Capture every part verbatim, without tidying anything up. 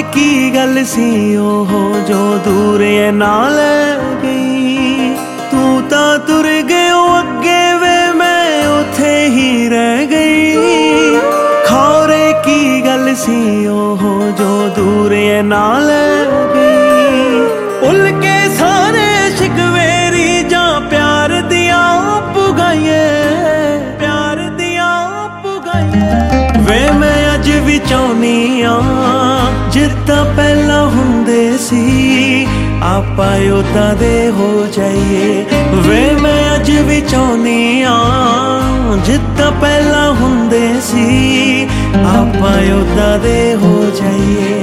की गल सी ओह जो दूर है नाल गई। तू ता तुर गयो अगे वे मैं उथे ही रह गई। खौरे की गल सी ओह जो दूर है नाल गई। उल के सारे शिकवेरी जा प्यार दिया पुगाइए, प्यार दिया पुगाइए। वे मैं अज भी चाहनी आ जिद्दां पहला हुंदे सी आपां उदां दे हो जाइए। वे मैं अज भी चाहनी आ जिद्दां पहला हुंदे सी आपां उदां दे हो जाइए।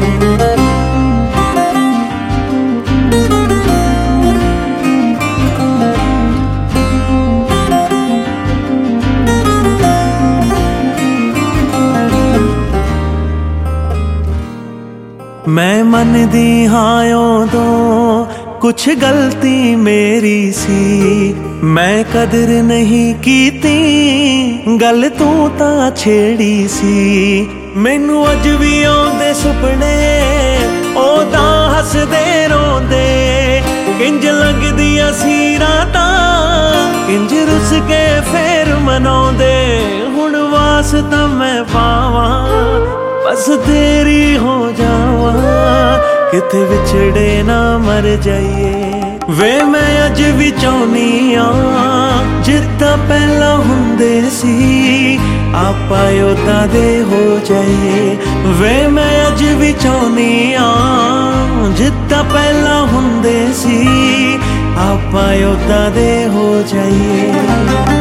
मैं मनदी हाँ उदों कुछ गलती मेरी सी। मैं कदर नहीं कीती गल तू तां छेड़ी सी। मैनू अज भी आउंदे सुपने ओ तां हसदे रोंदे। किंज लगदियां सी रातां किंज रुस के फेर मनाउंदे। हुण वास्ता मैं पावां बस तेरी हो जावा किते विछड़े ना मर जाइए। वे मैं अज भी चाहनी आ जिद्दां पहला हुंदे सी आपां उदां दे हो जाइए। वे मैं अज भी चाहनी आ जिद्दां पहला हुंदे सी आपां उदां दे हो जाइए।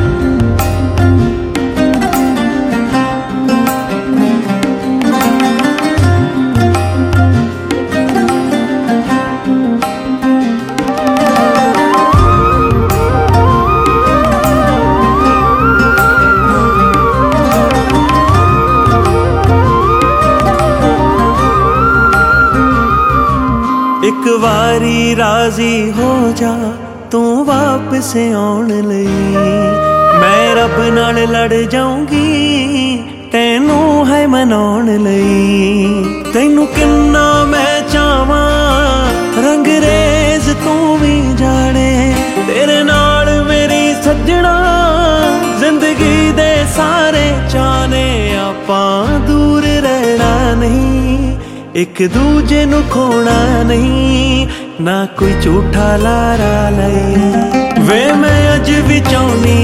एक वारी राजी हो जा तू वापस आउण लई। मैं रब नाल लड़ जाऊंगी तैनू है मनाउण लई। तैनू किन्ना मैं चाहवां रंगरेज तू भी जाने। तेरे नाल मेरी सजना जिंदगी दे सारे चाने। आपां दूर रहना नहीं एक दूजे नू खोना नहीं ना कोई झूठा लारा लई। वे मैं अज भी चाहनी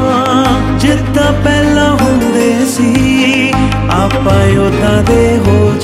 आ जिद्दां पहला हुंदे सी आपां उदां दे हो